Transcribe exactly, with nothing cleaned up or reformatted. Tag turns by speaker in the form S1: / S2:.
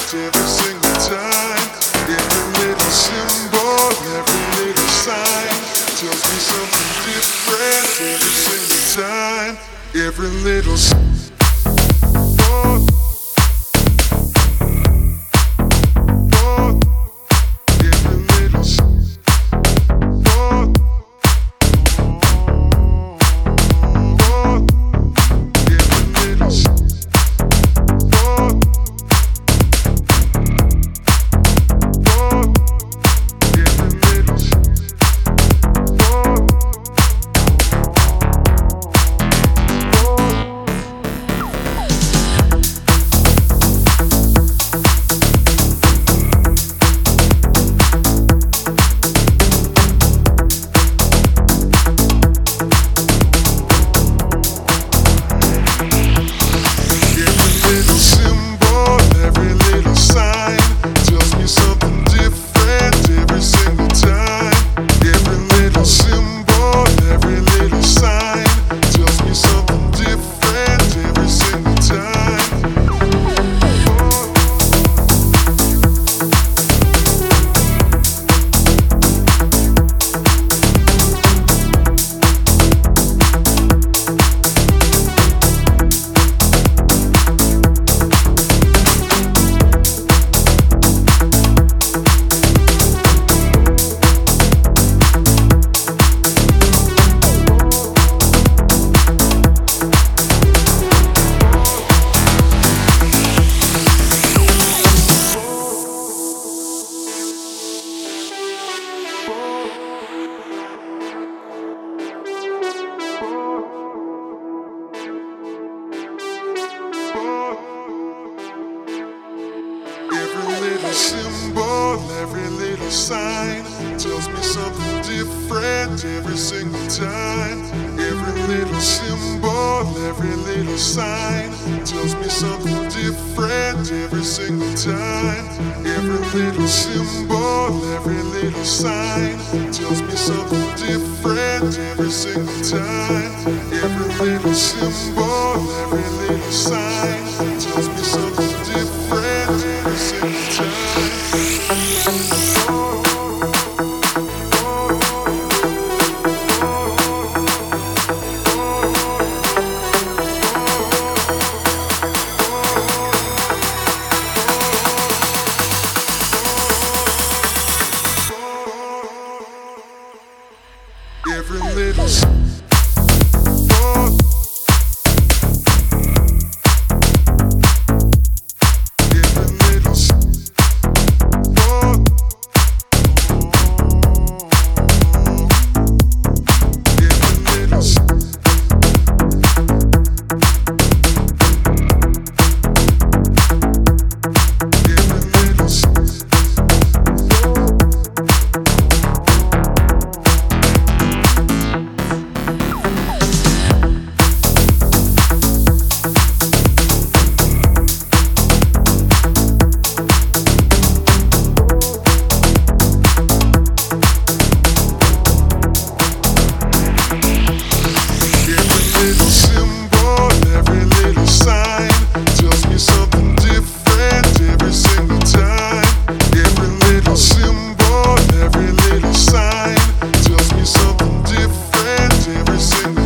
S1: every single time. Every little symbol, every little sign tells me something different every single time. Every little symbol. Symbol, every little sign tells me something different every single time. Every little symbol, every little sign tells me something different every single time. Every little symbol, every little sign tells me something different every single time. Every little symbol, every little sign tells me something different every single time. Every little symbol. Every single